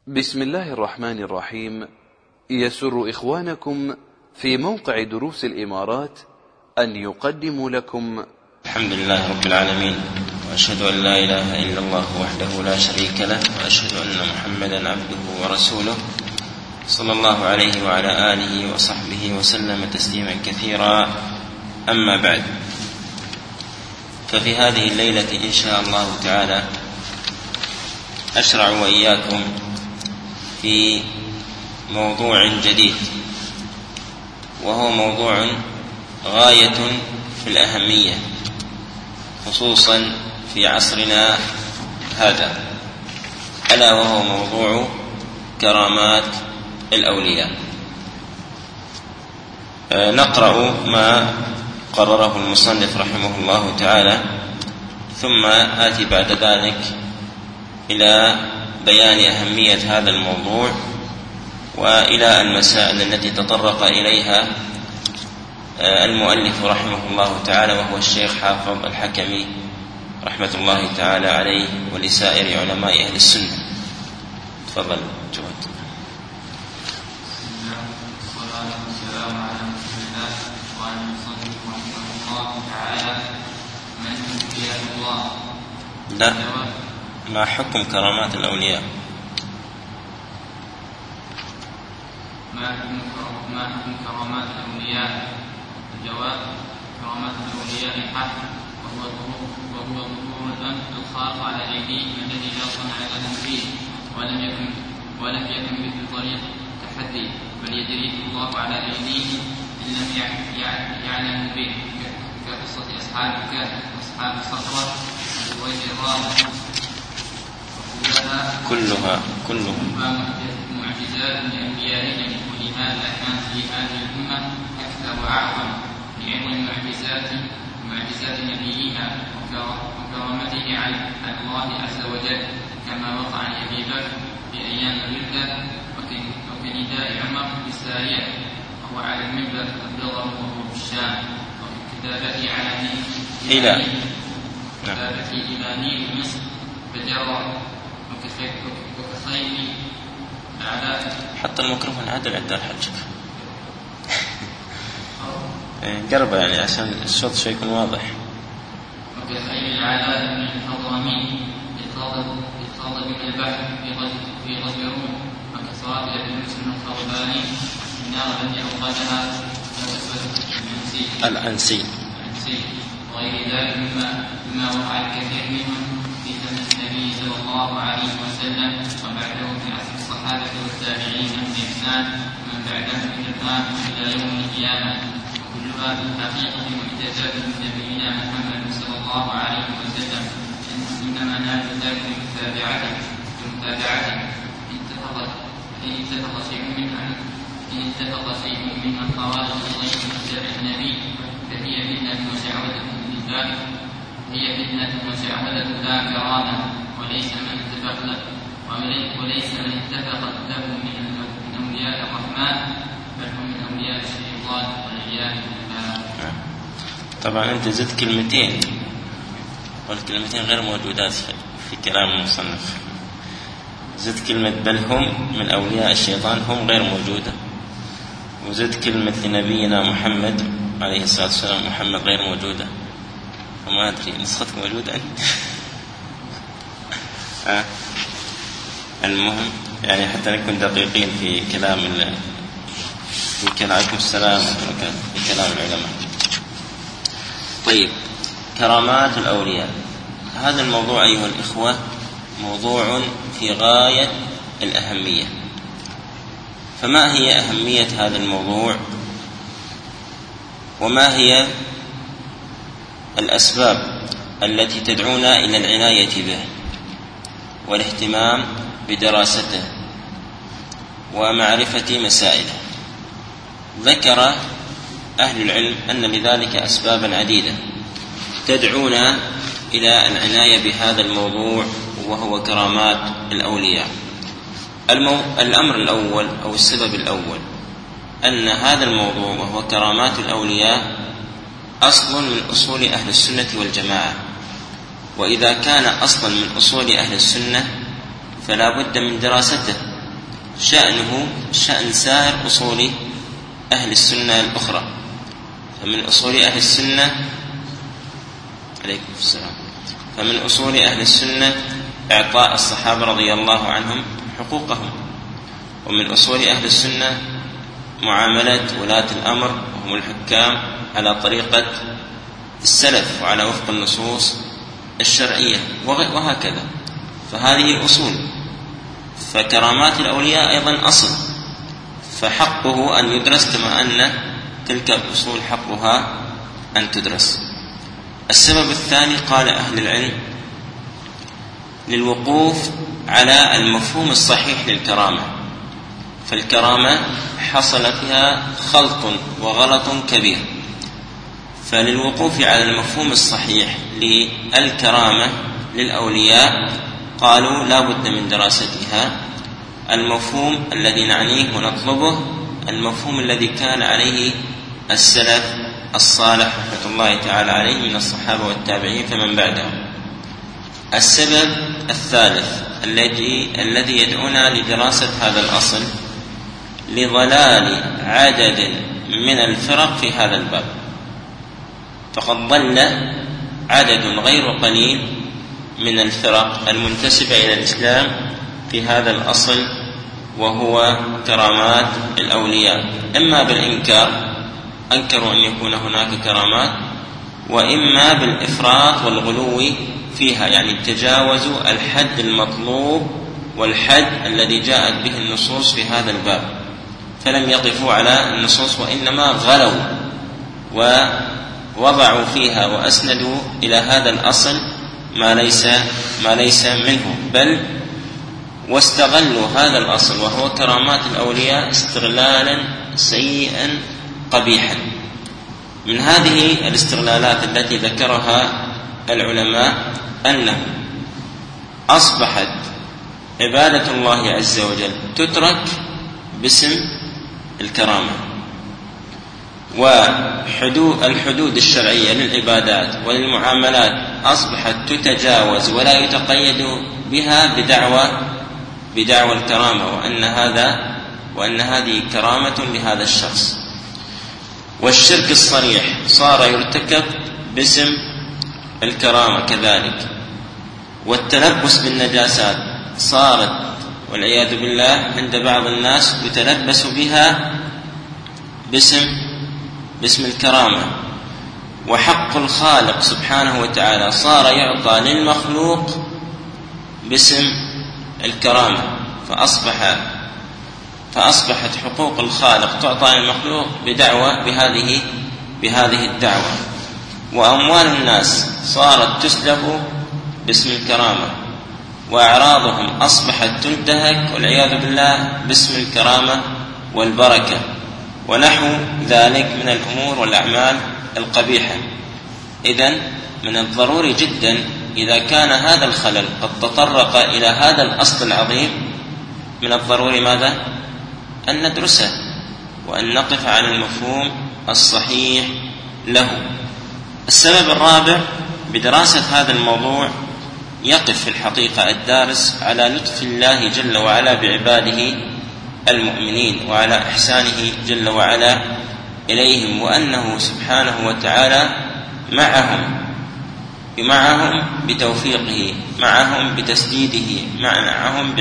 بسم الله الرحمن الرحيم. يسر إخوانكم في موقع دروس الإمارات أن يقدموا لكم الحمد لله رب العالمين، وأشهد أن لا إله إلا الله وحده لا شريك له، وأشهد أن محمدا عبده ورسوله صلى الله عليه وعلى آله وصحبه وسلم تسليما كثيرا. أما بعد، ففي هذه الليلة إن شاء الله تعالى أشرع وإياكم في موضوع جديد، وهو موضوع غاية في الأهمية خصوصا في عصرنا هذا، ألا وهو موضوع كرامات الأولياء. نقرأ ما قرره المصنف رحمه الله تعالى، ثم آتي بعد ذلك إلى بيان أهمية هذا الموضوع وإلى المسائل التي تطرق إليها المؤلف رحمه الله تعالى، وهو الشيخ حافظ الحكمي رحمة الله تعالى عليه ولسائر علماء أهل السنة. تفضل جواد. لا، ما حكم كرامات الأولياء؟ ما حكم كرامات الأولياء؟ الجواب: كرامات الأولياء حق، وهو ظهور الأمر الخاص على أيديهم الذي لا صنع لهم فيه، ولم يكن بطريق التحدي، بل يجريه الله على أيديهم إن لم يعلموا به، كقصة أصحاب الكهف وأصحاب الصخرة والويل الرابع، كلها معجزات لأنبيائهم، ولهذا كان في هذه الأمة أكثر وأعظم لعظم معجزات نبيها وكرامته على الله عز وجل، كما وقع لأبي بكر في أيام الردة، وكنداء عمر بالسارية وهو على المنبر أبلغه وهو في الشام، وكتابته على إلى نيل مصر فجرى وكخيل الأعداء. حتى الميكروفون عدل عند حجك قربه يعني عشان الصوت شوي يكون واضح. وكخيل الأعداء من الحضرمين اضطرد من البحر في غزو روم، وكسرات ابن مسلم الخرباني النار التي أوقدها الأنسي وغير ذلك مما وقع الكثير منهم في زمن النبي صلى الله عليه وسلم وبعده في عصر الصحابة والتابعين بإحسان ومن بعدهم من الآن إلى يوم القيامة، وكلها في الحقيقة معجزات من نبينا محمد صلى الله عليه وسلم، إنما نال ذلك بمتابعته إن اتفق شيء من الخوارج غير متبع النبي فهي فتنة وشعوذة لا كرامة، وليس من اتفقت له من أولياء الرحمن، بل هم من أولياء الشيطان والعياذ بالله. طبعا أنت زدت كلمتين، والكلمتين غير موجودات في كلام المصنف. زدت كلمة بل هم من أولياء الشيطان، هم غير موجودة، وزدت كلمة لنبينا محمد عليه الصلاة والسلام محمد غير موجودة، وما أدري نسختك موجودة المهم يعني حتى نكون دقيقين في كلام عليكم السلام في كلام العلماء. طيب، كرامات الأولياء، هذا الموضوع أيها الإخوة موضوع في غاية الأهمية. فما هي أهمية هذا الموضوع، وما هي الأسباب التي تدعونا إلى العناية به والاهتمام بدراسته ومعرفة مسائله؟ ذكر أهل العلم أن لذلك أسبابا عديدة تدعونا إلى العناية بهذا الموضوع، وهو كرامات الأولياء. الأمر الأول أو السبب الأول أن هذا الموضوع وهو كرامات الأولياء أصل من أصول أهل السنة والجماعة، وإذا كان أصلا من أصول أهل السنة فلا بد من دراسته شأنه شأن سائر أصول أهل السنة الأخرى. فمن أصول أهل السنة عليكم السلام فمن أصول أهل السنة إعطاء الصحابة رضي الله عنهم حقوقهم، ومن أصول أهل السنة معاملة ولاة الأمر وهم الحكام على طريقة السلف وعلى وفق النصوص الشرعية وهكذا. فهذه أصول. فكرامات الأولياء أيضا أصل، فحقه أن يدرس كما أن تلك الأصول حقها أن تدرس. السبب الثاني قال أهل العلم للوقوف على المفهوم الصحيح للكرامة، فالكرامة حصل فيها خلط وغلط كبير، فللوقوف على المفهوم الصحيح للكرامة للأولياء قالوا لا بد من دراستها. المفهوم الذي نعنيه ونطلبه المفهوم الذي كان عليه السلف الصالح رحمة الله تعالى عليه من الصحابة والتابعين فمن بعدهم. السبب الثالث الذي يدعونا لدراسة هذا الأصل لضلال عدد من الفرق في هذا الباب، فقد ضل عدد غير قليل من الفرق المنتسبة إلى الإسلام في هذا الأصل وهو كرامات الأولياء، إما بالإنكار أنكروا أن يكون هناك كرامات، وإما بالإفراط والغلو فيها، يعني تجاوزوا الحد المطلوب والحد الذي جاءت به النصوص في هذا الباب، فلم يقفوا على النصوص وإنما غلوا ووضعوا فيها وأسندوا إلى هذا الأصل ما ليس منه، بل واستغلوا هذا الأصل وهو كرامات الأولياء استغلالا سيئا قبيحا. من هذه الاستغلالات التي ذكرها العلماء أنه أصبحت عبادة الله عز وجل تترك باسم الكرامة، والحدود الشرعية للعبادات وللمعاملات أصبحت تتجاوز ولا يتقيد بها بدعوى الكرامة، وأن هذه كرامة لهذا الشخص. والشرك الصريح صار يرتكب باسم الكرامة كذلك، والتلبس بالنجاسات صارت والعياذ بالله عند بعض الناس يتلبس بها باسم الكرامة. وحق الخالق سبحانه وتعالى صار يعطى للمخلوق باسم الكرامة، فأصبحت حقوق الخالق تعطى للمخلوق بهذه الدعوة. وأموال الناس صارت تسلب باسم الكرامة، وأعراضهم أصبحت تنتهك والعياذ بالله باسم الكرامة والبركة، ونحو ذلك من الأمور والأعمال القبيحة. إذن من الضروري جدا إذا كان هذا الخلل قد تطرق إلى هذا الأصل العظيم، من الضروري ماذا؟ أن ندرسه وأن نقف على المفهوم الصحيح له. السبب الرابع بدراسة هذا الموضوع يقف في الحقيقة الدارس على لطف الله جل وعلا بعباده المؤمنين وعلى إحسانه جل وعلا إليهم، وأنه سبحانه وتعالى معهم بتوفيقه، معهم بتسديده، معهم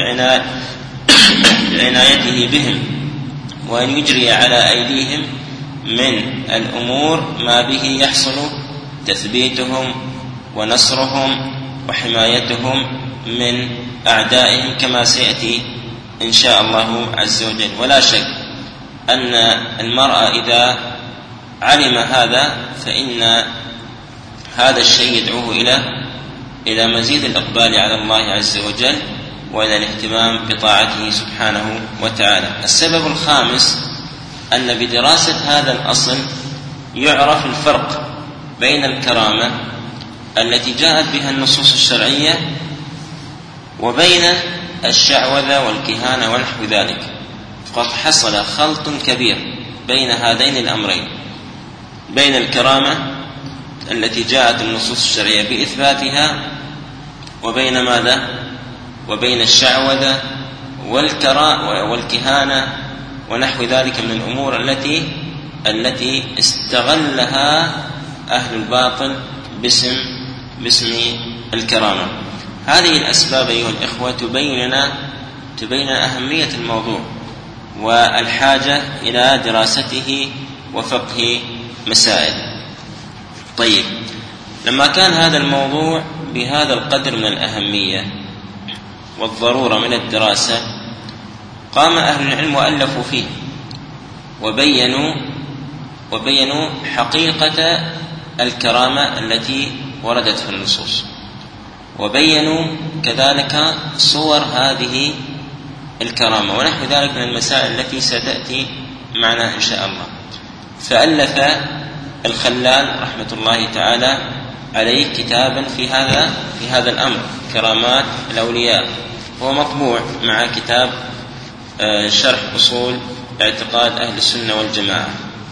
بعنايته بهم، وأن يجري على أيديهم من الأمور ما به يحصل تثبيتهم ونصرهم وحمايتهم من أعدائهم كما سيأتي إن شاء الله عز وجل. ولا شك أن المرء إذا علم هذا فإن هذا الشيء يدعوه إلى مزيد الإقبال على الله عز وجل وإلى الاهتمام بطاعته سبحانه وتعالى. السبب الخامس أن بدراسة هذا الأصل يعرف الفرق بين الكرامة التي جاءت بها النصوص الشرعية وبين الشعوذة والكهانة ونحو ذلك، فقد حصل خلط كبير بين هذين الأمرين، بين الكرامة التي جاءت النصوص الشرعية بإثباتها وبين ماذا؟ وبين الشعوذة والكهانة ونحو ذلك من الأمور التي استغلها أهل الباطل باسم الكرامة. هذه الأسباب أيها الإخوة تبين أهمية الموضوع والحاجة إلى دراسته وفقه مسائل. طيب، لما كان هذا الموضوع بهذا القدر من الأهمية والضرورة من الدراسة، قام أهل العلم وألفوا فيه وبينوا حقيقة الكرامة التي وردت في النصوص، وبينوا كذلك صور هذه الكرامة ونحو ذلك من المسائل التي ستأتي معنا إن شاء الله. فألف الخلال رحمة الله تعالى عليه كتابا في هذا الأمر، كرامات الأولياء، هو مطبوع مع كتاب شرح أصول اعتقاد أهل السنة والجماعة.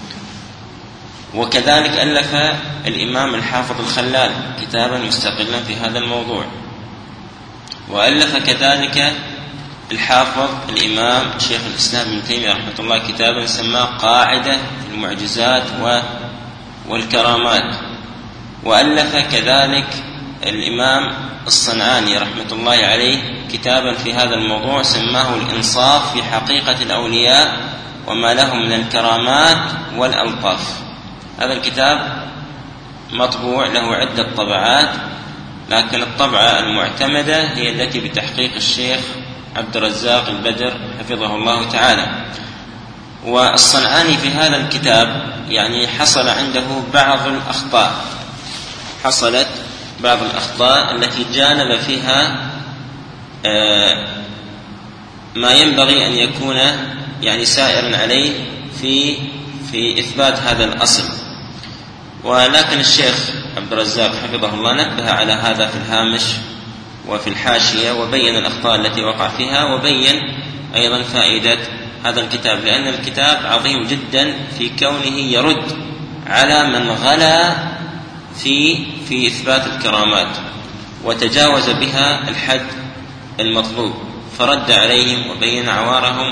وكذلك ألف الإمام الحافظ الخلال كتابا مستقلا في هذا الموضوع، وألف كذلك الحافظ الإمام شيخ الإسلام ابن تيمية رحمة الله كتابا سماه قاعدة في المعجزات والكرامات. وألف كذلك الإمام الصنعاني رحمة الله عليه كتابا في هذا الموضوع سماه الإنصاف في حقيقة الأولياء وما لهم من الكرامات والألطاف. هذا الكتاب مطبوع له عدة طبعات، لكن الطبعة المعتمدة هي التي بتحقيق الشيخ عبد الرزاق البدر حفظه الله تعالى. والصنعاني في هذا الكتاب حصل عنده حصلت بعض الأخطاء التي جانب فيها ما ينبغي أن يكون سائرا عليه في إثبات هذا الأصل. ولكن الشيخ عبد الرزاق حفظه الله نبه على هذا في الهامش وفي الحاشية، وبين الأخطاء التي وقع فيها، وبين أيضا فائدة هذا الكتاب، لأن الكتاب عظيم جدا في كونه يرد على من غلا في إثبات الكرامات وتجاوز بها الحد المطلوب، فرد عليهم وبين عوارهم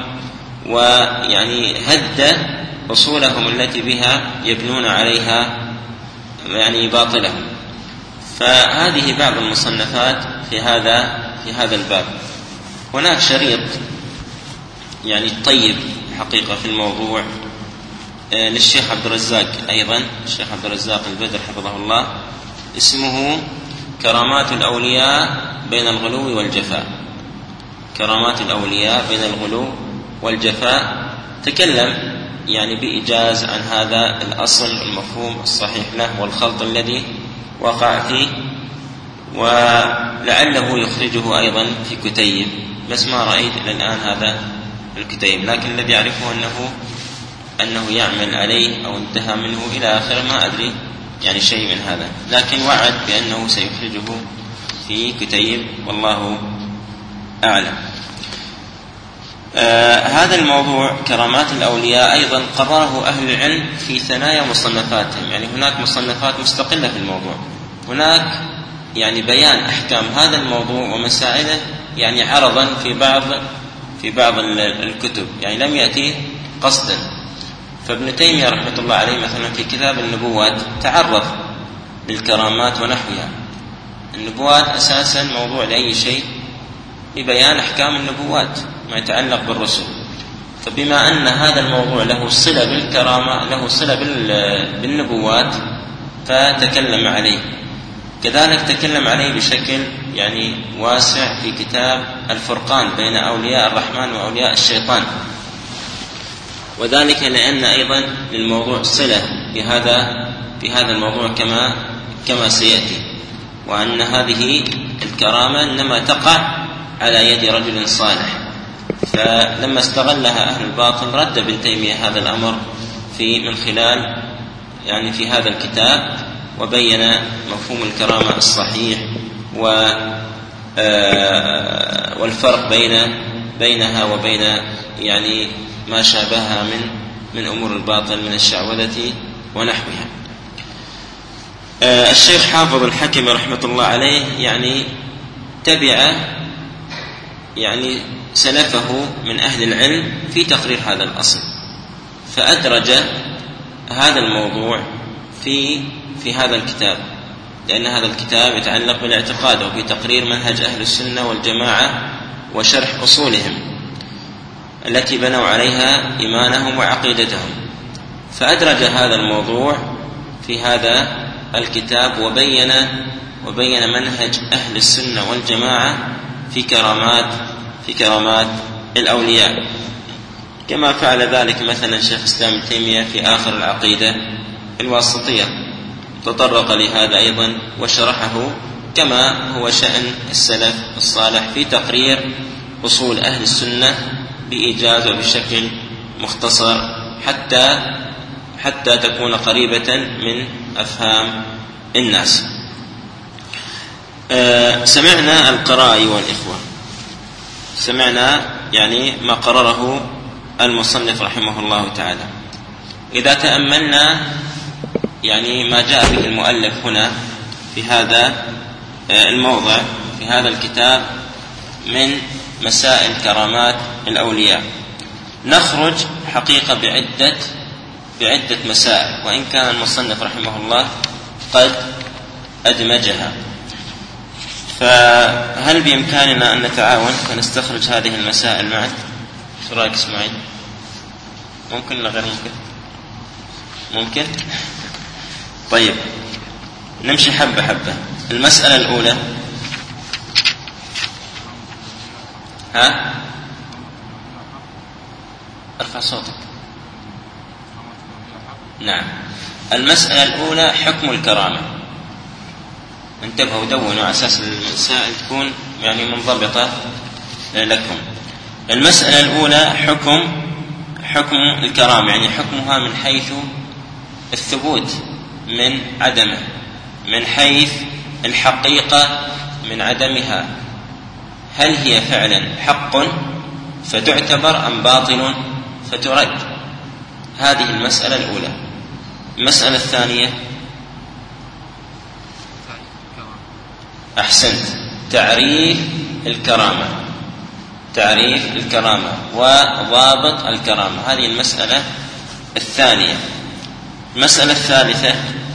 هد أصولهم التي بها يبنون عليها باطلهم. فهذه بعض المصنفات في هذا الباب. هناك شريط طيب حقيقة في الموضوع للشيخ عبد الرزاق أيضا، الشيخ عبد الرزاق البدر حفظه الله، اسمه كرامات الأولياء بين الغلو والجفاء. كرامات الأولياء بين الغلو والجفاء، تكلم بإيجاز عن هذا الأصل المفهوم الصحيح له والخلط الذي وقع فيه، ولعله يخرجه أيضا في كتيب، بس ما رأيت إلى الآن هذا الكتيب، لكن الذي يعرفه أنه يعمل عليه أو انتهى منه إلى آخر، ما أدري شيء من هذا، لكن وعد بأنه سيخرجه في كتيب والله أعلم. هذا الموضوع كرامات الأولياء أيضا قرره أهل العلم في ثنايا مصنفاتهم، هناك مصنفات مستقلة في الموضوع، هناك بيان أحكام هذا الموضوع ومسائله عرضا في بعض الكتب، لم يأتي قصدا. فابن تيمية رحمة الله عليه مثلا في كتاب النبوات تعرض للكرامات ونحوها. النبوات أساسا موضوع لأي شيء لبيان أحكام النبوات ما يتعلق بالرسل، فبما أن هذا الموضوع له صلة بالكرامة، له صلة بالنبوات، فتكلم عليه. كذلك تكلم عليه بشكل واسع في كتاب الفرقان بين أولياء الرحمن وأولياء الشيطان، وذلك لأن أيضا للموضوع صلة بهذا الموضوع كما سيأتي، وأن هذه الكرامة إنما تقع على يد رجل صالح. فلما استغلها أهل الباطل رد ابن تيمية هذا الأمر من خلال في هذا الكتاب، وبين مفهوم الكرامة الصحيح والفرق بينها وبين ما شابهها من أمور الباطل من الشعوذة ونحوها. الشيخ حافظ الحكم رحمة الله عليه تبع سلفه من أهل العلم في تقرير هذا الأصل، فأدرج هذا الموضوع في هذا الكتاب، لأن هذا الكتاب يتعلق بالاعتقاد وفي تقرير منهج أهل السنة والجماعة وشرح أصولهم التي بنوا عليها إيمانهم وعقيدتهم، فأدرج هذا الموضوع في هذا الكتاب وبين منهج أهل السنة والجماعة في كرامات الأولياء، كما فعل ذلك مثلا شيخ الإسلام ابن تيمية في آخر العقيدة الواسطية، تطرق لهذا أيضا وشرحه كما هو شأن السلف الصالح في تقرير أصول أهل السنة بإيجاز وبشكل مختصر حتى تكون قريبة من أفهام الناس. سمعنا القراء والإخوة، سمعنا يعني ما قرره المصنف رحمه الله تعالى. إذا تأملنا يعني ما جاء به المؤلف هنا في هذا الموضع في هذا الكتاب من مسائل كرامات الأولياء، نخرج حقيقة بعدة مسائل، وإن كان المصنف رحمه الله قد أدمجها، فهل بإمكاننا أن نتعاون ونستخرج هذه المسائل معا؟ شو رأيك إسماعيل؟ ممكن ولا غير ممكن؟ ممكن؟ طيب نمشي حبة حبة. المسألة الأولى، ارفع صوتك. نعم، المسألة الأولى حكم الكرامة. انتبهوا ودونوا على أساس المسائل تكون يعني منضبطة لكم. المسألة الأولى حكم الكرامة، يعني حكمها من حيث الثبوت من عدمه، من حيث الحقيقة من عدمها، هل هي فعلا حق فتعتبر أم باطل فترد؟ هذه المسألة الأولى. المسألة الثانية، أحسنت، تعريف الكرامة وضابط الكرامة، هذه المسألة الثانية. المسألة الثالثة،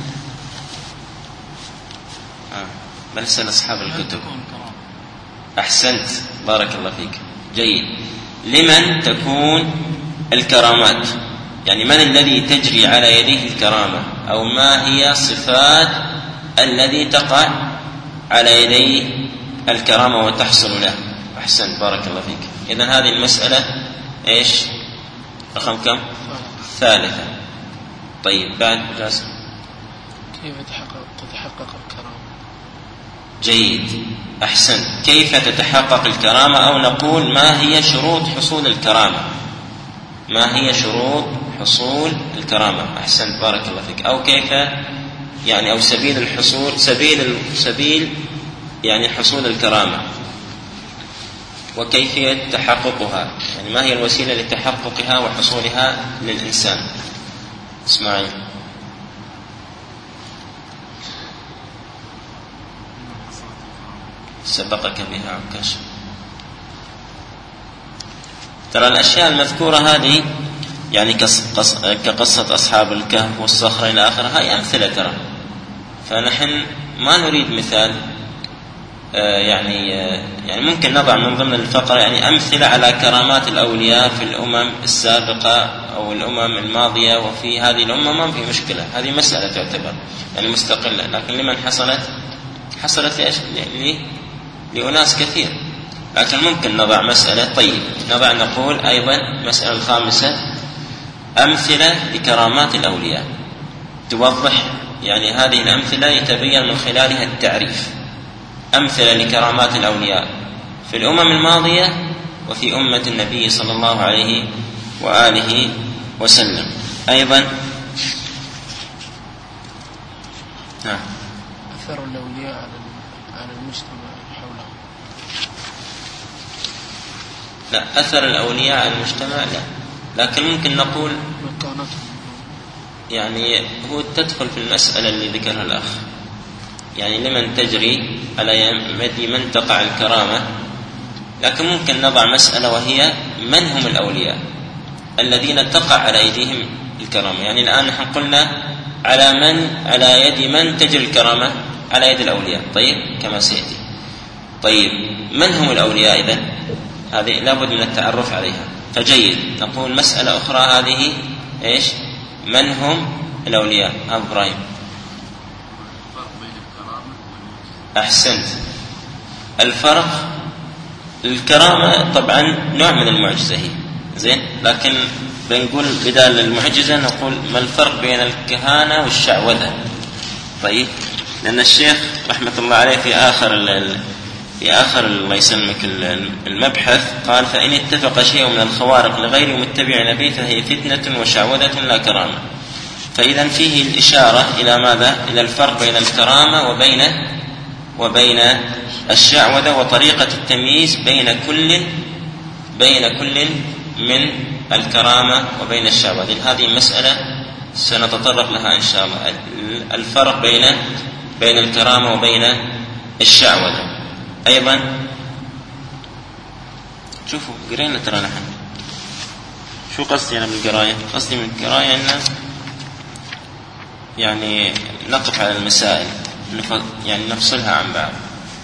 بنسأل أصحاب الكتب. أحسنت، بارك الله فيك، جيد. لمن تكون الكرامات؟ يعني من الذي تجري على يديه الكرامة، أو ما هي صفات الذي تقع على يديه الكرامة وتحصل له؟ أحسنت، بارك الله فيك. إذن هذه المسألة إيش؟ رقم كم؟ ثالثة. طيب بعد جاسم، كيف تتحقق الكرامة؟ جيد، أحسنت، كيف تتحقق الكرامة، أو نقول ما هي شروط حصول الكرامة؟ ما هي شروط حصول الكرامة؟ أحسنت، بارك الله فيك. أو كيف يعني، أو سبيل الحصول، سبيل يعني حصول الكرامة وكيفية تحققها، يعني ما هي الوسيلة لتحققها وحصولها للإنسان؟ اسمعي. سبقك بها عكاش. ترى الأشياء المذكورة هذه يعني كقصة أصحاب الكهف والصخرة إلى آخره، هاي أمثلة ترى، فنحن ما نريد مثال. يعني ممكن نضع من ضمن الفقرة يعني أمثلة على كرامات الأولياء في الأمم السابقة أو الأمم الماضية، وفي هذه الأمة ما في مشكلة، هذه مسألة تعتبر يعني مستقلة. لكن لمن حصلت لإيش؟ لأناس كثير. لكن ممكن نضع مسألة. طيب نقول أيضا مسألة الخامسة، أمثلة لكرامات الأولياء، توضح يعني هذه الأمثلة يتبين من خلالها التعريف. أمثلة لكرامات الأولياء في الأمم الماضية وفي أمة النبي صلى الله عليه وآله وسلم. أيضا أثر الأولياء على المجتمع حولهم. لا، أثر الأولياء على المجتمع لا، لكن ممكن نقول مكانتهم، يعني هو تدخل في المسألة اللي ذكرها الأخ، يعني لمن تجري على يد من تقع الكرامة، لكن ممكن نضع مسألة وهي من هم الأولياء الذين تقع على أيديهم الكرامة. يعني الآن نحن قلنا على يد من تجري الكرامة؟ على يد الأولياء. طيب كما سيأتي. طيب من هم الأولياء إذن؟ هذه لابد من التعرف عليها. فجيد، نقول مسألة أخرى هذه إيش؟ من هم الأولياء؟ أبو إبراهيم. أحسنت. الفرق، الكرامة طبعا نوع من المعجزة هي زين، لكن بنقول بدال المعجزة نقول ما الفرق بين الكهانة والشعوذة. طيب، لأن الشيخ رحمة الله عليه في آخر الله يسلمك المبحث قال: فإن اتفق شيء من الخوارق لغير متبع نبي فهي فتنة وشعوذة لا كرامة. فإذا فيه الإشارة إلى ماذا؟ إلى الفرق بين الكرامة وبين الشعوذة، وطريقة التمييز بين كل من الكرامة وبين الشعوذة. هذه مسألة سنتطرق لها إن شاء الله، الفرق بين الكرامة وبين الشعوذة. أيضا شوفوا قرينا ترى نحن شو قصدي أنا بالقراية؟ قصدي من القراية أن يعني نقف على المسائل، يعني نفصلها عن بعض.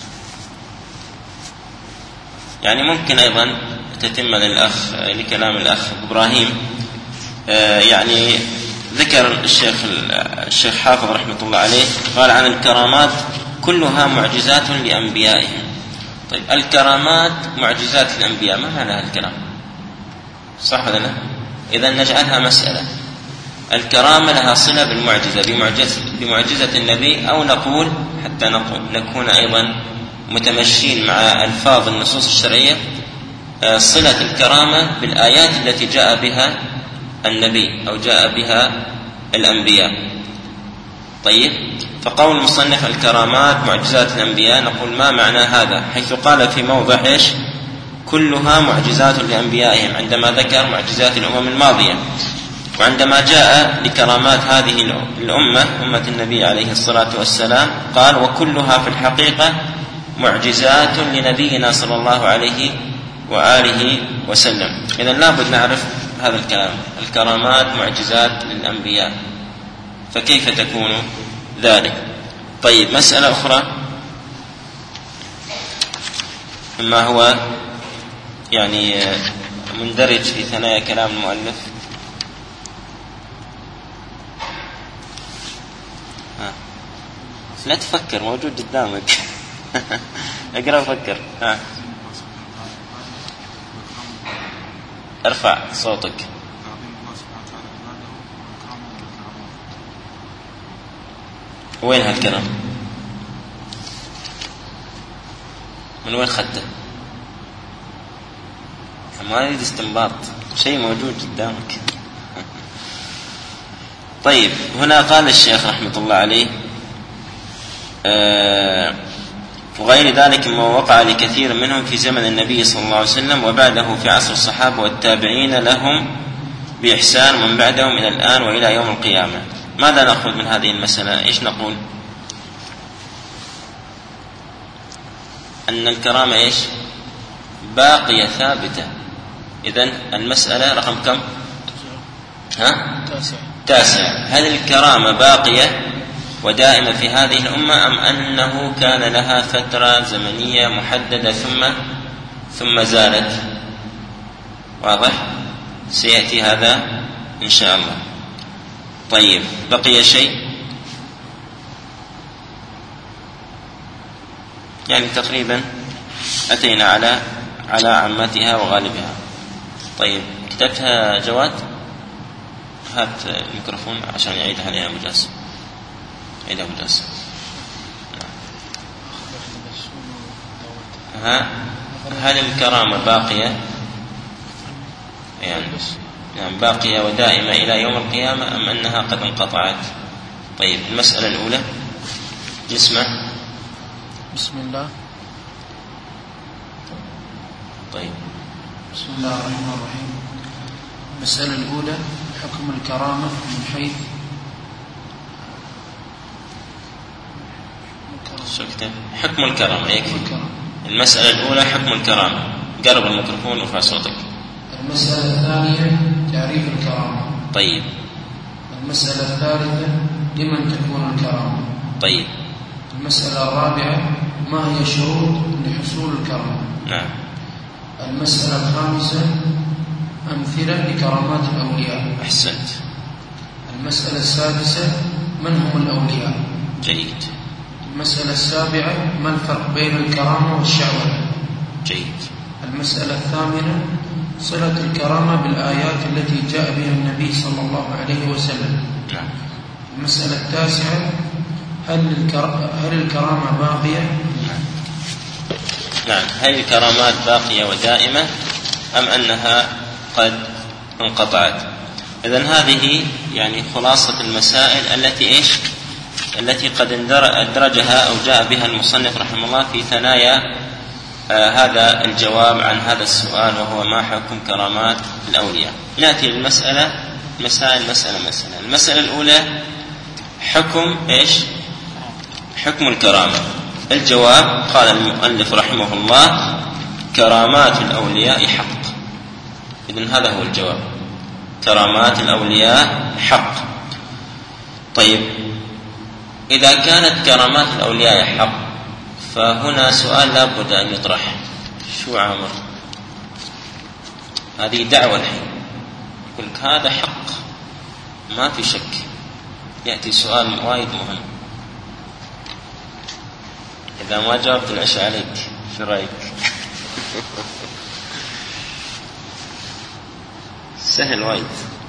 يعني ممكن أيضا تتم لكلام الأخ إبراهيم. يعني ذكر الشيخ حافظ رحمة الله عليه قال عن الكرامات كلها معجزات لأنبيائهم. طيب، الكرامات معجزات الأنبياء، ما معنى الكلام؟ صح ولا لا؟ إذا نجعلها مسألة. الكرامة لها صلة بالمعجزة، بمعجزة النبي، أو نقول حتى نكون أيضا متمشين مع ألفاظ النصوص الشرعية، صلة الكرامة بالآيات التي جاء بها النبي أو جاء بها الأنبياء. طيب، فقول المصنف الكرامات معجزات الأنبياء، نقول ما معنى هذا؟ حيث قال في موضع إيش؟ كلها معجزات لأنبيائهم، عندما ذكر معجزات الأمم الماضية. وعندما جاء لكرامات هذه الأمة، أمة النبي عليه الصلاة والسلام، قال وكلها في الحقيقة معجزات لنبينا صلى الله عليه وآله وسلم. إذن لابد نعرف هذا الكلام، الكرامات معجزات للأنبياء، فكيف تكون ذلك؟ طيب، مسألة أخرى مما هو يعني مندرج في ثنايا كلام المؤلف. لا تفكر، موجود قدامك. اقرأ وفكر. ارفع صوتك. وين هالكلام؟ من وين خدته؟ ما يريد استنباط، شيء موجود قدامك. طيب، هنا قال الشيخ رحمة الله عليه وغير ذلك ما وقع لكثير منهم في زمن النبي صلى الله عليه وسلم وبعده في عصر الصحابة والتابعين لهم بإحسان ومن بعدهم إلى الآن وإلى يوم القيامة. ماذا نأخذ من هذه المسألة؟ إيش نقول؟ أن الكرامة إيش؟ باقية ثابتة. إذن المسألة رقم كم؟ تاسع. هل الكرامة باقية ودائمة في هذه الأمة، أم أنه كان لها فترة زمنية محددة ثم زالت؟ واضح؟ سيأتي هذا إن شاء الله. طيب، بقي شيء؟ يعني تقريبا أتينا على عامتها وغالبها. طيب، كتبتها جواد؟ هات الميكروفون عشان يعيدها علينا أبو جاسم. عيد أبو جاسم. هل الكرامة باقية؟ يعني باقية ودائمة إلى يوم القيامة، أم أنها قد انقطعت؟ طيب، المسألة الأولى نسمع. بسم الله. طيب، بسم الله الرحمن الرحيم. المسألة الأولى حكم الكرامة من حيث حكم الكرامة يكفي. المسألة الأولى حكم الكرامة قرب الميكروفون وارفع صوتك. المسألة الثانية تعريف الكرامة. طيب. المسألة الثالثة لمن تكون الكرامة. طيب. المسألة الرابعة ما هي الشروط لحصول الكرامة. نعم. المسألة الخامسة أمثلة لكرامات الأولياء. أحسنت. المسألة السادسة من هم الأولياء. جيد. المسألة السابعة ما الفرق بين الكرامة والشعوذة. جيد. المسألة الثامنة صلة الكرامة بالآيات التي جاء بها النبي صلى الله عليه وسلم. نعم. المسألة التاسعة هل الكرامة باقية؟ نعم. هل الكرامات باقية ودائمة أم أنها قد انقطعت؟ إذن هذه يعني خلاصة المسائل التي قد أدرجها أو جاء بها المصنف رحمه الله في ثنايا هذا الجواب عن هذا السؤال، وهو ما حكم كرامات الأولياء. نأتي للمسألة مسائل مسألة. المسألة الأولى حكم حكم الكرامة. الجواب قال المؤلف رحمه الله كرامات الأولياء حق. إذن هذا هو الجواب، كرامات الأولياء حق. طيب، إذا كانت كرامات الأولياء حق فهنا سؤال لا بد أن يطرح. شو عامر؟ هذه دعوة الحين، يقول لك هذا حق ما في شك. يأتي سؤال وايد مهم، إذا ما جاوبت العشاء عليك. شو رأيك؟ سهل وايد.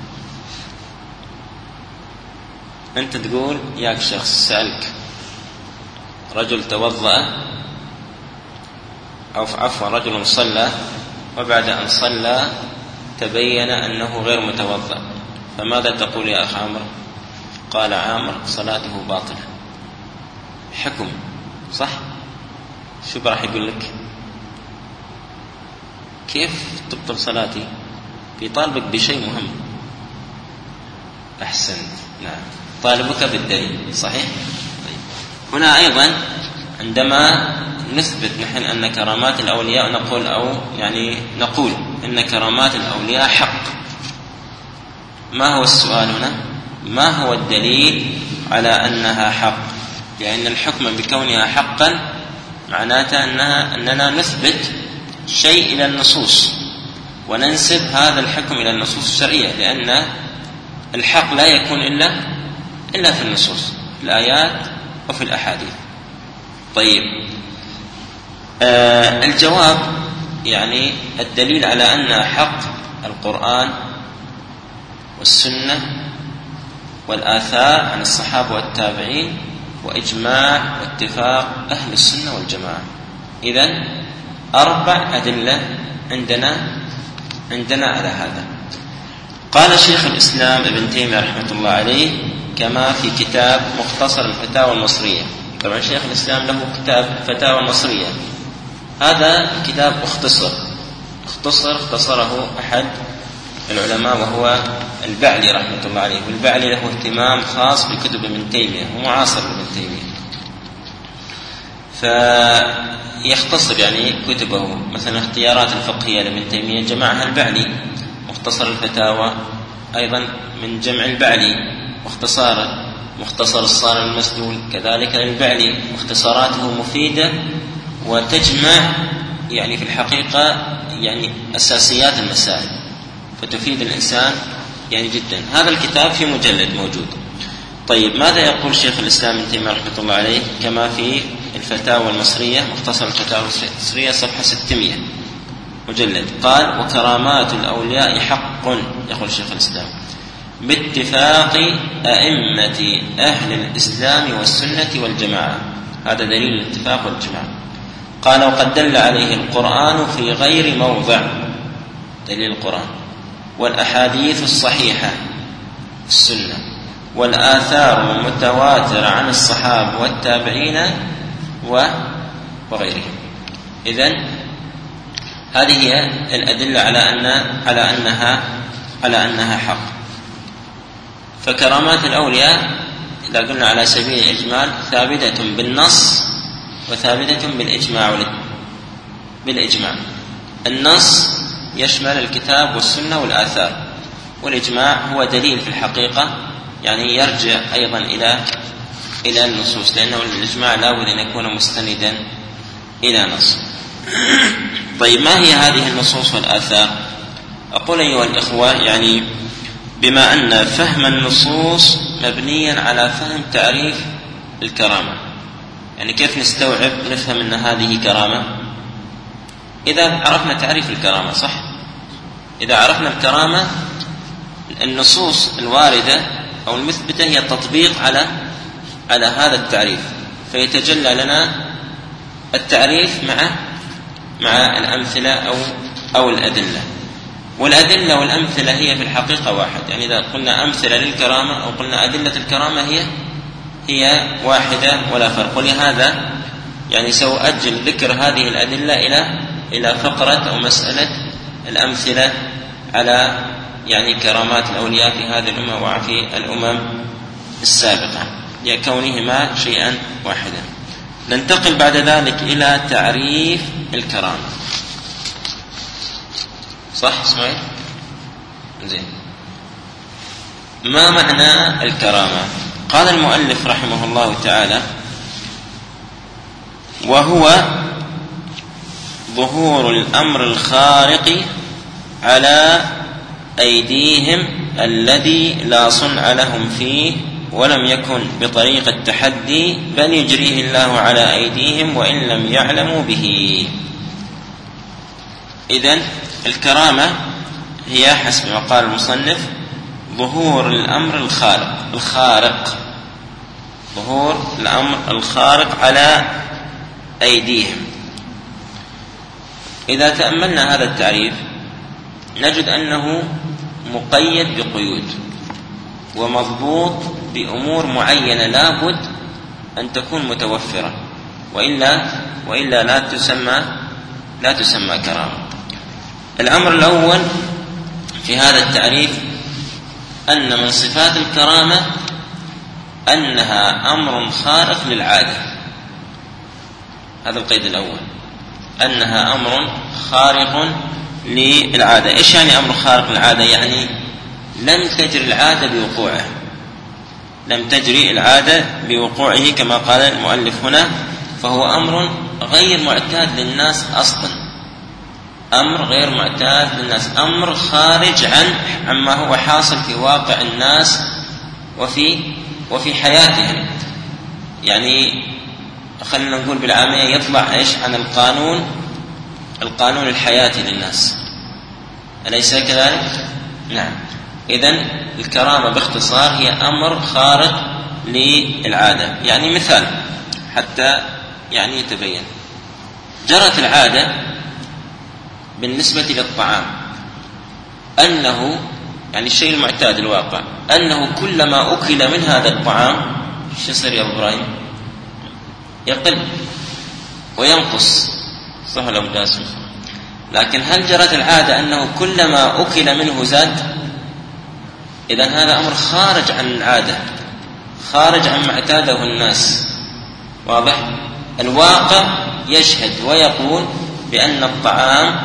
أنت تقول ياك شخص سألك، رجل توضأ أو عفوا رجل صلى وبعد أن صلى تبين أنه غير متوضأ، فماذا تقول يا أخ عمرو؟ قال عامر صلاته باطلة. حكم صح؟ شو راح يقول لك؟ كيف تبطل صلاتي؟ بيطالبك بشيء مهم. أحسنت. نعم، طالبك بالدليل. صحيح. طيب. هنا أيضا عندما نثبت نحن أن كرامات الأولياء نقول أن كرامات الأولياء حق، ما هو السؤال هنا؟ ما هو الدليل على أنها حق؟ لأن الحكم بكونها حقا معناته أننا نثبت شيء إلى النصوص وننسب هذا الحكم إلى النصوص الشرعية، لأن الحق لا يكون إلا في النصوص، في الآيات وفي الأحاديث. طيب، الجواب يعني الدليل على أن حق القرآن والسنة والآثار عن الصحابة والتابعين وإجماع واتفاق أهل السنة والجماعة. إذن 4 أدلة عندنا على هذا. قال شيخ الإسلام ابن تيمية رحمة الله عليه كما في كتاب مختصر الفتاوى المصرية. طبعا شيخ الإسلام له كتاب فتاوى المصرية، هذا الكتاب اختصره أحد العلماء وهو البعلي رحمة الله عليه، والبعلي له اهتمام خاص بكتب ابن تيمية ومعاصر ابن تيمية، فيختصر يعني كتبه. مثلا اختيارات الفقهية لابن تيمية جمعها البعلي، مختصر الفتاوى أيضا من جمع البعلي، مختصر الصارم المسلول كذلك للبعلي، واختصاراته مفيدة وتجمع يعني في الحقيقة يعني أساسيات المسائل، فتفيد الإنسان يعني جدا. هذا الكتاب في مجلد موجود. طيب، ماذا يقول شيخ الإسلام ابن تيمية رحمة الله عليه كما في الفتاوى المصرية، مختصر الفتاوى المصرية صفحة 600 مجلد؟ قال: وكرامات الأولياء حق، يقول شيخ الإسلام، باتفاق أئمة أهل الإسلام والسنة والجماعة. هذا دليل الاتفاق والجماعة. قال: وقد دل عليه القرآن في غير موضع، دليل القرآن، والأحاديث الصحيحة في السنة، والآثار المتواترة عن الصحابة والتابعين وغيرهم. إذن هذه هي الأدلة على أنها حق. فكرامات الأولياء إذا قلنا على سبيل الإجمال ثابتة بالنص وثابتة بالإجماع. النص يشمل الكتاب والسنة والآثار، والإجماع هو دليل في الحقيقة، يعني يرجع أيضا إلى النصوص، لأنه الإجماع لا بد أن يكون مستندا إلى نص. طيب ما هي هذه النصوص والآثار؟ أقول أيها الإخوة، يعني بما أن فهم النصوص مبنيا على فهم تعريف الكرامة، يعني كيف نستوعب نفهم أن هذه كرامة؟ إذا عرفنا تعريف الكرامة، صح؟ إذا عرفنا الكرامة، النصوص الواردة أو المثبتة هي التطبيق على هذا التعريف، فيتجلى لنا التعريف مع الأمثلة أو الأدلة. والأدلة والأمثلة هي في الحقيقة واحد، يعني إذا قلنا أمثلة للكرامة أو قلنا أدلة الكرامة هي واحدة ولا فرق. ولهذا يعني سأؤجل ذكر هذه الأدلة إلى فقرة أو مسألة الأمثلة على يعني كرامات الأولياء في هذه الأمة وفي الأمم السابقة، لكونهما شيئا واحدا. ننتقل بعد ذلك إلى تعريف الكرامة. صح اسماعيل؟ زين. ما معنى الكرامة؟ قال المؤلف رحمه الله تعالى: وهو ظهور الأمر الخارق على أيديهم الذي لا صنع لهم فيه ولم يكن بطريق التحدي، بل يجريه الله على أيديهم وإن لم يعلموا به. إذن الكرامة هي حسب ما قال المصنف ظهور الأمر الخارق، ظهور الأمر الخارق على أيديهم. إذا تأملنا هذا التعريف نجد أنه مقيد بقيود ومضبوط بأمور معينة لا بد أن تكون متوفرة، وإلا لا تسمى كرامة. الأمر الأول في هذا التعريف أن من صفات الكرامة أنها أمر خارق للعادة. هذا القيد الأول، أنها أمر خارق للعادة. إيش يعني أمر خارق للعادة؟ يعني لم تجري العادة بوقوعه، لم تجري العادة بوقوعه كما قال المؤلف هنا، فهو أمر غير معتاد للناس أصلا، أمر غير معتاد للناس، أمر خارج عما هو حاصل في واقع الناس وفي حياتهم. يعني خلينا نقول بالعامية يطلع إيش عن القانون الحياتي للناس، أليس كذلك؟ نعم. إذن الكرامة باختصار هي أمر خارق للعادة. يعني مثال حتى يعني يتبين، جرت العادة بالنسبة للطعام أنه يعني الشيء المعتاد الواقع أنه كلما أكل من هذا الطعام شو يصير يا إبراهيم؟ يقل وينقص، صح ولا مداسم؟ لكن هل جرت العادة أنه كلما أكل منه زاد؟ إذن هذا أمر خارج عن العادة، خارج عن ما اعتاده الناس. واضح؟ الواقع يشهد ويقول بأن الطعام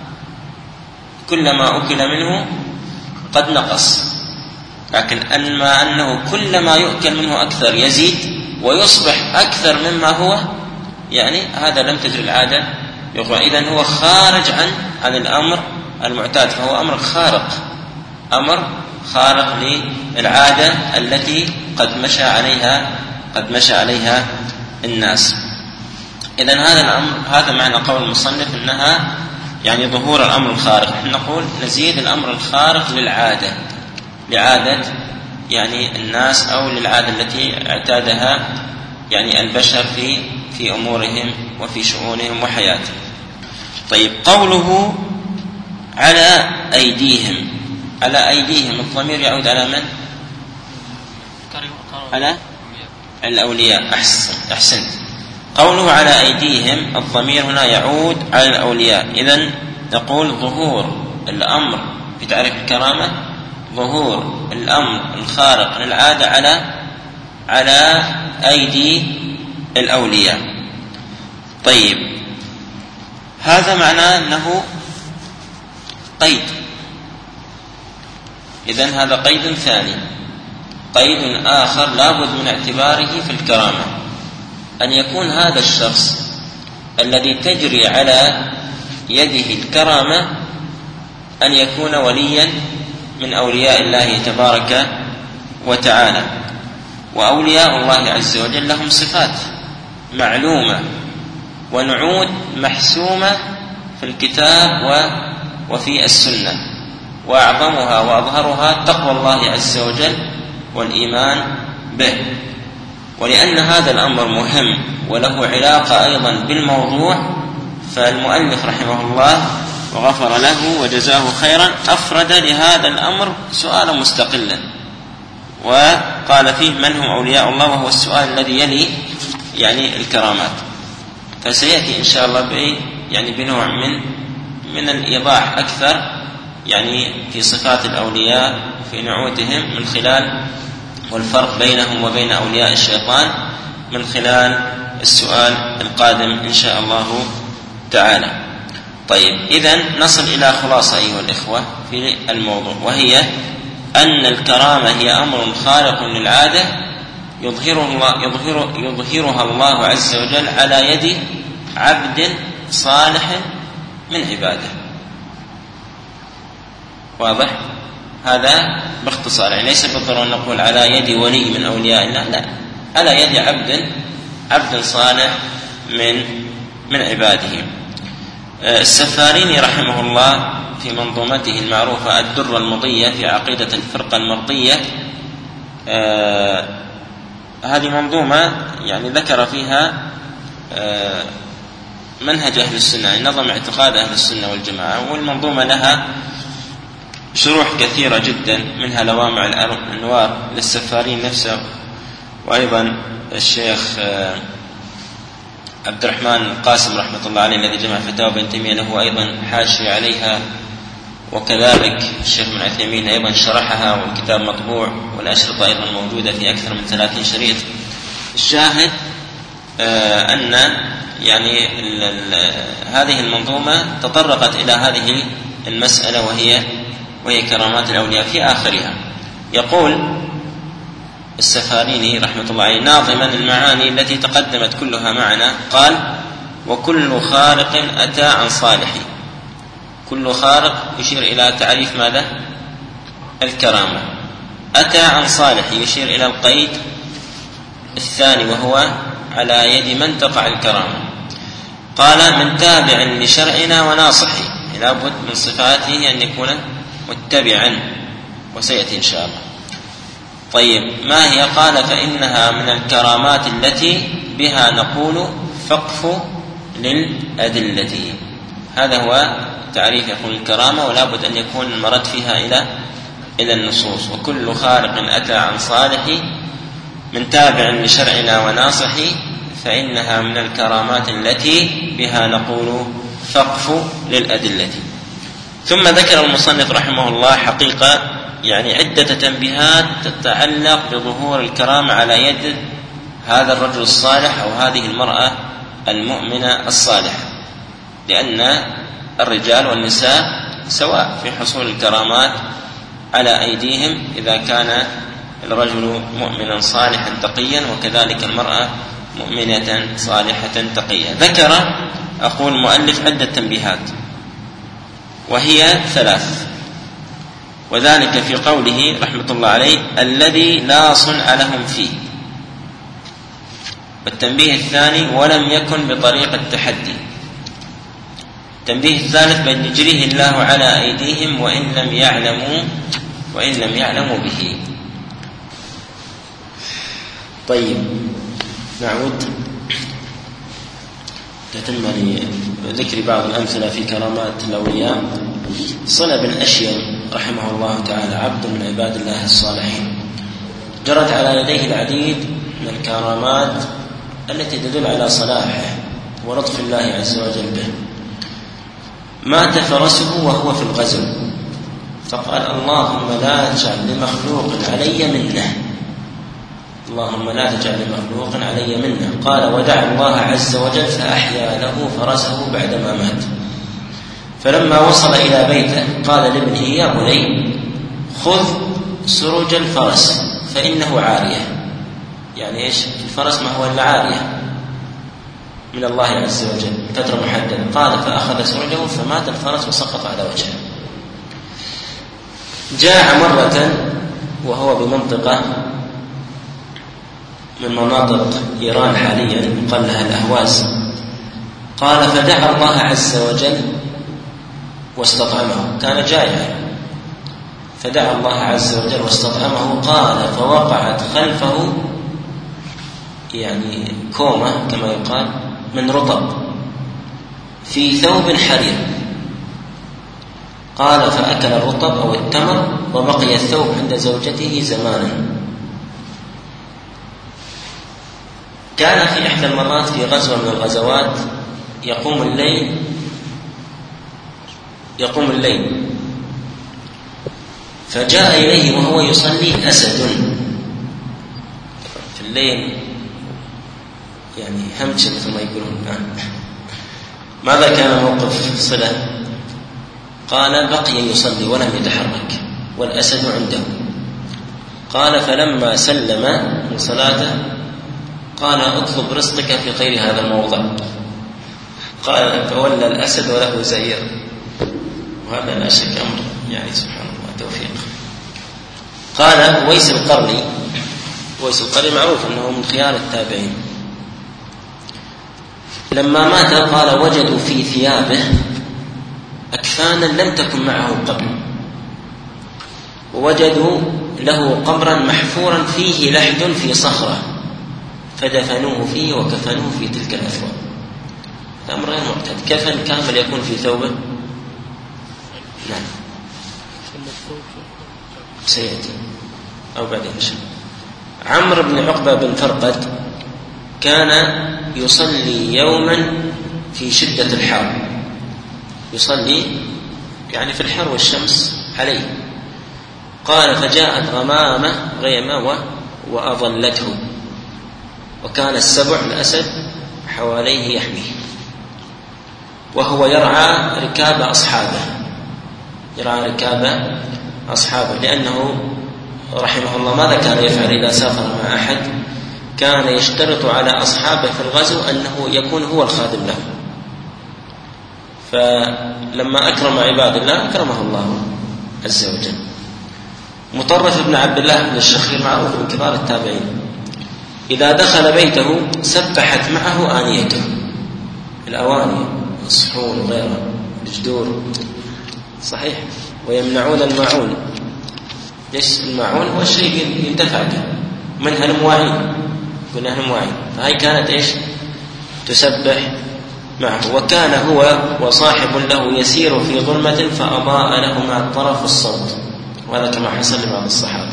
كلما أكل منه قد نقص، لكن أنه كلما يؤكل منه أكثر يزيد ويصبح أكثر مما هو، يعني هذا لم تجري العادة يقول. إذن هو خارج عن الأمر المعتاد، فهو أمر خارق للعادة التي قد مشى عليها الناس. إذن هذا الأمر، هذا معنى قول المصنف أنها يعني ظهور الأمر الخارق. نقول نزيد الأمر الخارق لعادة يعني الناس أو للعادة التي اعتادها يعني البشر في أمورهم وفي شؤونهم وحياتهم. طيب، قوله على أيديهم، على أيديهم الضمير يعود على من؟ على الأولياء. أحسن. قوله على أيديهم الضمير هنا يعود على الأولياء. إذن نقول ظهور الأمر في تعريف الكرامة ظهور الأمر الخارق للعادة على أيدي الأولياء. طيب، هذا معناه أنه قيد. إذن هذا قيد ثاني. قيد آخر لا بد من اعتباره في الكرامة، أن يكون هذا الشخص الذي تجري على يده الكرامة أن يكون وليا من أولياء الله تبارك وتعالى. وأولياء الله عز وجل لهم صفات معلومة ونعود محسومة في الكتاب وفي السنة، وأعظمها وأظهرها تقوى الله عز وجل والإيمان به. ولأن هذا الأمر مهم وله علاقة أيضا بالموضوع، فالمؤلف رحمه الله وغفر له وجزاه خيرا أفرد لهذا الأمر سؤالا مستقلا، وقال فيه من هم أولياء الله، وهو السؤال الذي يلي يعني الكرامات. فسيأتي إن شاء الله بنوع من الإيضاح أكثر يعني في صفات الأولياء في نعوتهم من خلال، والفرق بينهم وبين أولياء الشيطان من خلال السؤال القادم إن شاء الله تعالى. طيب، إذن نصل إلى خلاصة أيها الإخوة في الموضوع، وهي أن الكرامة هي أمر خارق للعادة يظهرها الله عز وجل على يد عبد صالح من عباده. واضح؟ هذا باختصار، يعني ليس بالضرورة أن نقول على يد ولي من أولياء الله، لا، على يد عبد صالح من عباده. السفاريني رحمه الله في منظومته المعروفة الدرة المضية في عقيدة الفرقة المرضية، هذه منظومة يعني ذكر فيها منهج أهل السنة، يعني نظم اعتقاد أهل السنة والجماعة. والمنظومة لها شروح كثيرة جدا، منها لوامع الأنوار للسفارين نفسه، وأيضا الشيخ عبد الرحمن القاسم رحمة الله عليه الذي جمع فتاوى ابن تيمية له أيضا حاشية عليها، وكذلك الشيخ ابن عثيمين أيضا شرحها، والكتاب مطبوع، والأشرطة أيضا موجودة في أكثر من 30 شريط. الشاهد أن يعني هذه المنظومة تطرقت إلى هذه المسألة وهي كرامات الأولياء. في آخرها يقول السفاريني رحمة الله عليه ناظما المعاني التي تقدمت كلها معنا، قال: وكل خارق أتى عن صالح. كل خارق يشير إلى تعريف ماذا؟ الكرامة. أتى عن صالح يشير إلى القيد الثاني، وهو على يد من تقع الكرامة. قال: من تابع لشرعنا وناصحي، لا بد من صفاته أن يكون متبعا، وسيأتي إن شاء الله. طيب، ما هي؟ قال: فإنها من الكرامات التي بها نقول فقف للأدلة. هذا هو تعريف يقول الكرامة، ولا بد أن يكون المرد فيها إلى النصوص. وكل خارق أتى عن صالح من تابع لشرعنا وناصحي فإنها من الكرامات التي بها نقول فقف للأدلة. ثم ذكر المصنف رحمه الله حقيقة يعني عدة تنبيهات تتعلق بظهور الكرامة على يد هذا الرجل الصالح أو هذه المرأة المؤمنة الصالحة، لأن الرجال والنساء سواء في حصول الكرامات على أيديهم إذا كان الرجل مؤمنا صالحا تقيا، وكذلك المرأة مؤمنة صالحة تقية. ذكر أقول المؤلف عدة تنبيهات وهي 3، وذلك في قوله رحمة الله عليه: الذي لا صنع لهم فيه. والتنبيه الثاني: ولم يكن بطريق التحدي. التنبيه الثالث: بل يجريه الله على أيديهم وإن لم يعلموا به. طيب، نعود تتم لذكر بعض الأمثلة في كرامات الأولياء. صلى بن أشيم رحمه الله تعالى عبد من عباد الله الصالحين، جرت على يديه العديد من الكرامات التي تدل على صلاحه ولطف الله عز وجل به. مات فرسه وهو في الغزو، فقال: اللهم لا تجعل لمخلوق علي منه، اللهم لا تجعل لمخلوق علي منه. قال: ودعا الله عز وجل فأحيا له فرسه بعدما مات. فلما وصل إلى بيته قال لابنه: يا بني خذ سرج الفرس فإنه عارية. يعني إيش الفرس؟ ما هو إلا عارية من الله عز وجل، فترة محددة. قال: فأخذ سرجه فمات الفرس وسقط على وجهه. جاء مرة وهو بمنطقة من مناطق إيران حاليا يقال لها الأهواز، قال: فدعا الله عز وجل واستطعمه، كان جائعا فدعا الله عز وجل واستطعمه. قال: فوقعت خلفه يعني كومة كما يقال من رطب في ثوب حرير. قال: فأكل الرطب أو التمر وبقي الثوب عند زوجته زمانا. كان في إحدى المرات في غزوة من الغزوات يقوم الليل فجاء إليه وهو يصلي أسد في الليل، يعني همج مثل ما يقولون. ماذا كان موقف صلة؟ قال: بقي يصلي ولم يتحرك والأسد عنده. قال: فلما سلم من صلاته قال: اطلب رزقك في غير هذا الموضع. قال: فولى الأسد وله زئير. وهذا لا شك أمر يعني سبحان الله توفيق. قال ويس القرني معروف أنه من خيار التابعين، لما مات قال: وجدوا في ثيابه أكفانا لم تكن معه قبل، ووجدوا له قبرا محفورا فيه لحد في صخرة فدفنوه فيه وكفنوه في تلك الأثواب. الأمر غير معتاد، كفن كامل يكون في ثوبه. نعم سيأتي أو بعدين إن شاء الله. عمرو بن عقبة بن فرقد كان يصلي يوما في شدة الحر، يصلي يعني في الحر والشمس عليه. قال: فجاءت غيمة وأظلته، وكان السبع الأسد حواليه يحميه، وهو يرعى ركاب أصحابه، لأنه رحمه الله ماذا كان يفعل إذا سافر مع أحد؟ كان يشترط على أصحابه في الغزو أنه يكون هو الخادم له، فلما أكرم عباد الله أكرمه الله عز وجل. مطرف بن عبد الله بن الشخير معروف من كبار التابعين، إذا دخل بيته سبحت معه آنيته، الأواني الصحون وغيرها الجدور صحيح، ويمنعون الماعون. ليش الماعون؟ هو الشيء ينتفع به، منها المواعين، فهي كانت إيش؟ تسبح معه. وكان هو وصاحب له يسير في ظلمة فأضاء لهما طرف الصوت، وهذا كما حصل لبعض الصحابة.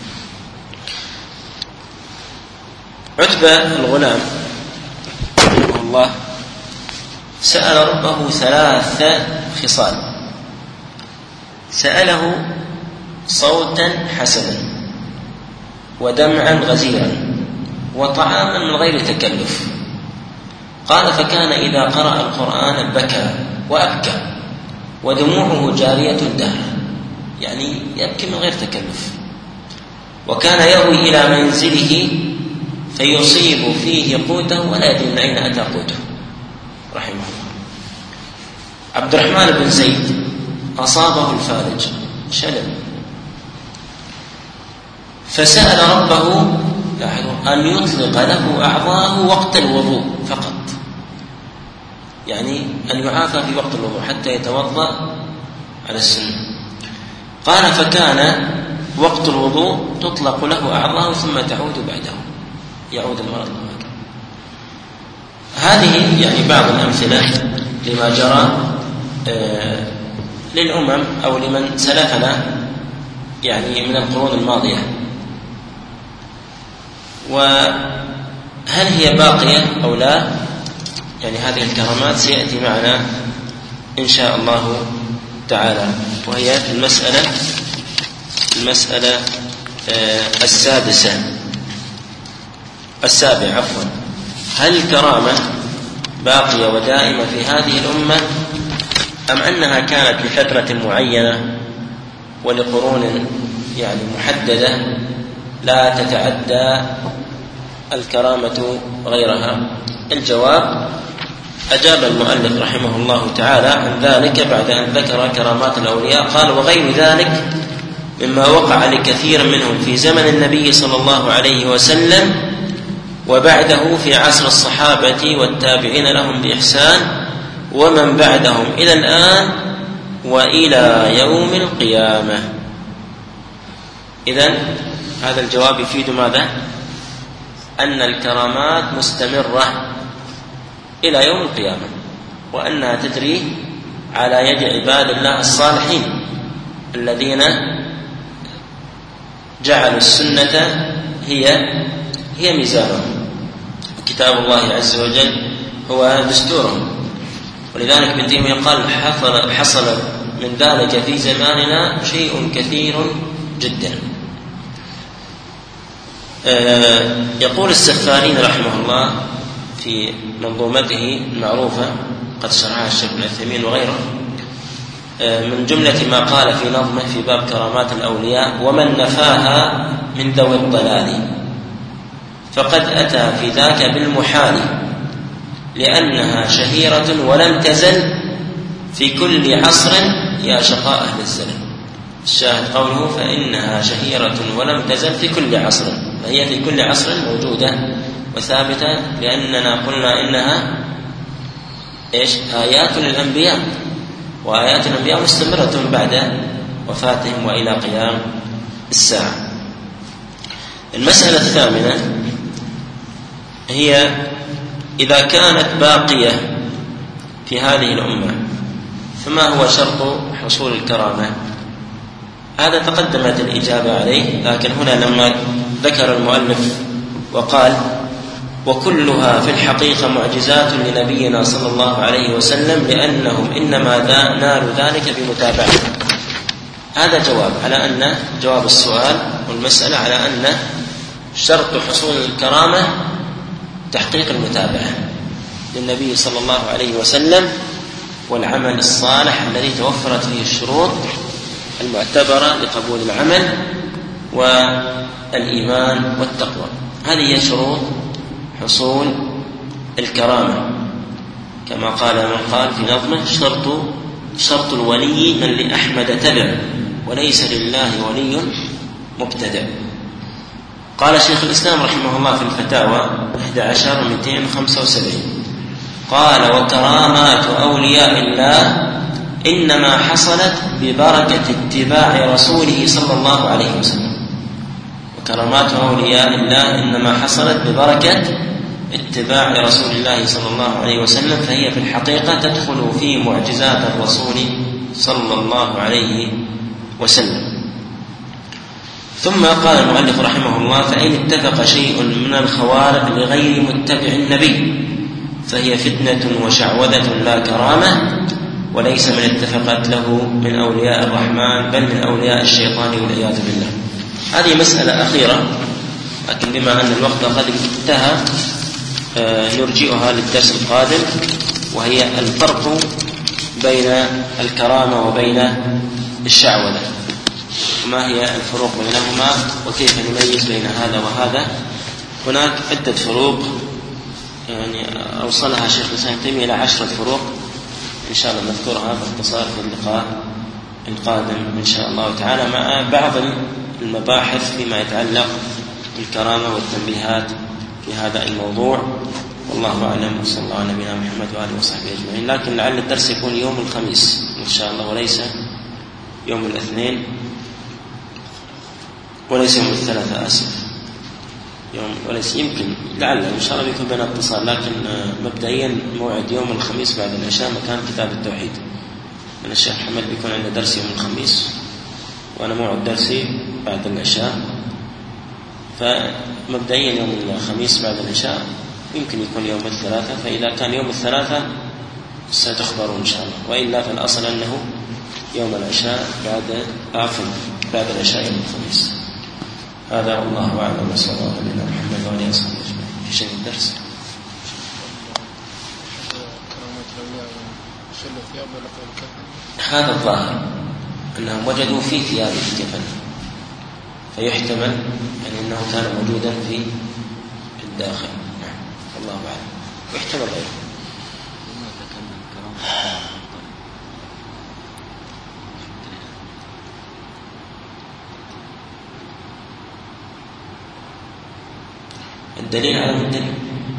عتبة الغلام رحمه الله سأل ربه 3 خصال: سأله صوتا حسنا، ودمعا غزيرا، وطعاما من غير تكلف. قال: فكان إذا قرأ القرآن بكى وأبكى ودموعه جارية دهرا، يعني يبكي من غير تكلف. وكان يأوي إلى منزله فيصيب فيه قوته ولا يدري من أين أتى قوته رحمه الله. عبد الرحمن بن زيد أصابه الفالج شلل، فسأل ربه أن يطلق له أعضاءه وقت الوضوء فقط، يعني أن يعافى في وقت الوضوء حتى يتوضأ على السنة. قال: فكان وقت الوضوء تطلق له أعضاءه ثم تعود بعده، يعود المرض معك. هذه يعني بعض الأمثلة لما جرى للأمم أو لمن سلفنا يعني من القرون الماضية. وهل هي باقية أو لا؟ يعني هذه الكرامات سيأتي معنا إن شاء الله تعالى، وهي المسألة السابعة هل الكرامة باقية ودائمة في هذه الأمة أم أنها كانت لفترة معينة ولقرون يعني محددة لا تتعدى الكرامة غيرها؟ الجواب: أجاب المؤلف رحمه الله تعالى عن ذلك بعد أن ذكر كرامات الأولياء، قال: وغير ذلك مما وقع لكثير منهم في زمن النبي صلى الله عليه وسلم وبعده في عصر الصحابة والتابعين لهم بإحسان ومن بعدهم إلى الآن وإلى يوم القيامة. إذن هذا الجواب يفيد ماذا؟ أن الكرامات مستمرة إلى يوم القيامة، وأنها تجري على يد عباد الله الصالحين الذين جعلوا السنة هي ميزانهم، وكتاب الله عز وجل هو دستورهم. ولذلك ابن تيمية قال: حصل من ذلك في زماننا شيء كثير جدا. يقول السفارين رحمه الله في منظومته المعروفة قد شرحها الشيخ ابن عثيمين وغيره، من جملة ما قال في نظمه في باب كرامات الأولياء: ومن نفاها من ذوي الضلال فقد أتى في ذاك بالمحال لأنها شهيرة ولم تزل في كل عصر يا شقاء أهل الزلل. الشاهد قوله: فإنها شهيرة ولم تزل في كل عصر، فهي في كل عصر موجودة وثابتة، لأننا قلنا إنها آيات للأنبياء، وآيات الأنبياء مستمرة بعد وفاتهم وإلى قيام الساعة. المسألة الثامنة هي: إذا كانت باقية في هذه الأمة فما هو شرط حصول الكرامة؟ هذا تقدمت الإجابة عليه، لكن هنا لما ذكر المؤلف وقال: وكلها في الحقيقة معجزات لنبينا صلى الله عليه وسلم لأنهم إنما نالوا ذلك بمتابعته. هذا جواب على أن جواب السؤال والمسألة على أن شرط حصول الكرامة تحقيق المتابعة للنبي صلى الله عليه وسلم والعمل الصالح الذي توفرت فيه الشروط المعتبرة لقبول العمل والإيمان والتقوى. هذه هي شروط حصول الكرامة، كما قال من قال في نظمه: شرط الولي من لأحمد تبع وليس لله ولي مبتدع. قال شيخ الإسلام رحمه الله في الفتاوى 11/275 قال: وكرامات أولياء الله إنما حصلت ببركة اتباع رسوله صلى الله عليه وسلم. وكرامات أولياء الله إنما حصلت ببركة اتباع رسول الله صلى الله عليه وسلم، فهي في الحقيقة تدخل في معجزات الرسول صلى الله عليه وسلم. ثم قال المؤلف رحمه الله: فإن اتفق شيء من الخوارق لغير متبع النبي فهي فتنة وشعوذة لا كرامة، وليس من اتفقت له من أولياء الرحمن بل من أولياء الشيطان والعياذ بالله. هذه مسألة أخيرة، لكن بما أن الوقت قد انتهى نرجئها للدرس القادم، وهي الفرق بين الكرامة وبين الشعوذة، وما هي الفروق بينهما وكيف نميز بين هذا وهذا. هناك عدة فروق يعني أوصلها شيخ الإسلام تيمية إلى 10 فروق، إن شاء الله نذكرها باختصار في اللقاء القادم إن شاء الله تعالى، مع بعض المباحث فيما يتعلق بالكرامة والتنبيهات في هذا الموضوع. والله أعلم، وصلى الله على نبينا محمد وآله وصحبه أجمعين. لكن لعل الدرس يكون يوم الخميس إن شاء الله، وليس يوم الاثنين، وليس يوم الثلاثاء، وليس يمكن لعل إن شاء الله بيكون بين اتصال، لكن مبدئيا موعد يوم الخميس بعد العشاء مكان كتاب التوحيد من الشيخ محمد، بيكون عندنا درس يوم الخميس وأنا موعد درسي بعد العشاء، فمبدئيا يوم الخميس بعد العشاء، يمكن يكون يوم الثلاثاء، فإذا كان يوم الثلاثاء ستخبرون إن شاء الله، وإلا فالأصل أنه يوم العشاء بعد العشاء يوم الخميس. هذا والله أعلم، وصلى الله على نبينا محمد وآله وصحبه أجمعين. في شيء الدرس هذا الظاهر أنهم وجدوا في ثيابه كفن، فيحتمل يعني أنه كان موجودا في الداخل. نعم الله أعلم، ويحتمل غيره. الدليل على الدليل،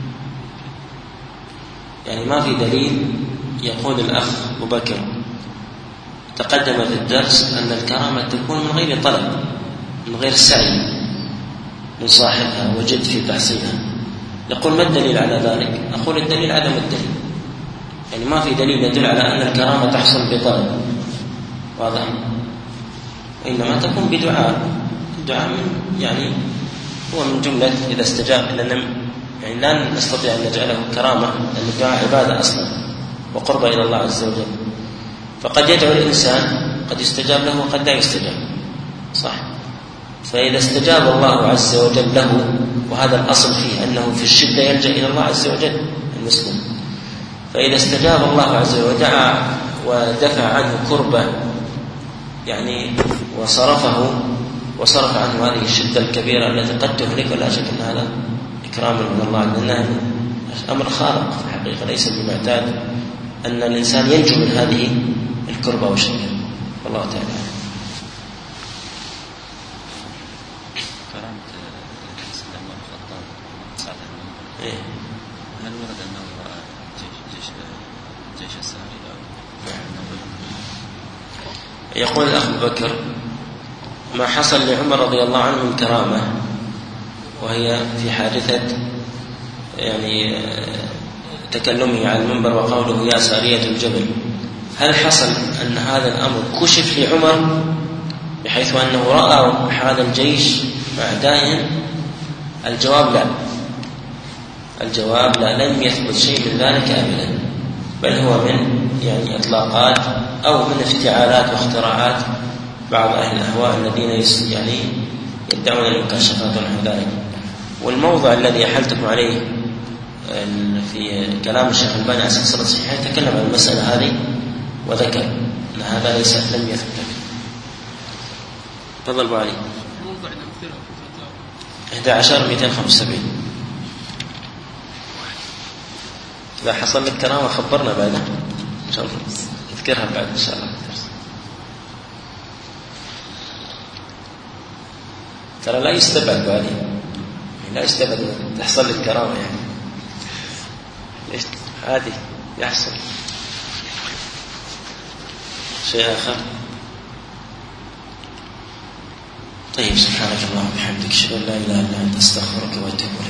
يعني ما في دليل. يقول الأخ أبو بكر تقدم في الدرس أن الكرامة تكون من غير طلب، من غير سعي من صاحبها وجد في تحصيلها. يقول ما الدليل على ذلك؟ أقول الدليل عدم الدليل، يعني ما في دليل يدل على أن الكرامة تحصل بطلب، واضح؟ وإنما تكون بدعاء. الدعاء من يعني هو من جملة إذا استجاب، لأن يعني لا نستطيع أن نجعله كرامة، لأن الدعاء عبادة أصلا وقرب إلى الله عز وجل. فقد يدعو الإنسان قد يستجاب له وقد لا يستجاب، صح؟ فإذا استجاب الله عز وجل له، وهذا الأصل فيه أنه في الشدة يلجأ إلى الله عز وجل المسلم، فإذا استجاب الله عز وجل ودعا ودفع عنه كربة يعني وصرف عنه هذه الشدة الكبيرة التي قد تهلك، ولا شك أن هذا إكرام من الله، لأنه أمر خارق في الحقيقة، ليس بمعتاد أن الإنسان ينجو من هذه الكربة والشدة. والله تعالى كرامة عمر الخطاب صعد المنبر، هل ورد أنه رأى جيش الساري؟ يقول الأخ أبو بكر ما حصل لعمر رضي الله عنه من كرامة، وهي في حادثة يعني تكلمه على المنبر وقوله يا سارية الجبل، هل حصل أن هذا الأمر كشف لعمر بحيث أنه رأى هذا الجيش أعدائهم؟ الجواب لا، لم يثبت شيء من ذلك أبدا، بل هو من يعني إطلاقات أو من افتعالات واختراعات بعض أهل الأهواء الذين يعني يدعون المكاشفات ونحو ذلك. والموضع الذي أحلتكم عليه في كلام الشيخ الباني على سلسلة الصحيحة تكلم عن المسألة هذه وذكر أن هذا لم يثبت. تفضل أبو علي. 11,275. إذا حصل لك كرامة خبرنا بعدها إن شاء الله، نذكرها بعد إن شاء الله. ترى لا يستبعد بعد، لا يستبعد أن تحصل لك كرامة، يعني عادي يحصل. شيء آخر؟ طيب، سبحانك اللهم وبحمدك، أشهد أن لا إله إلا أنت، أستغفرك وأتوب إليك.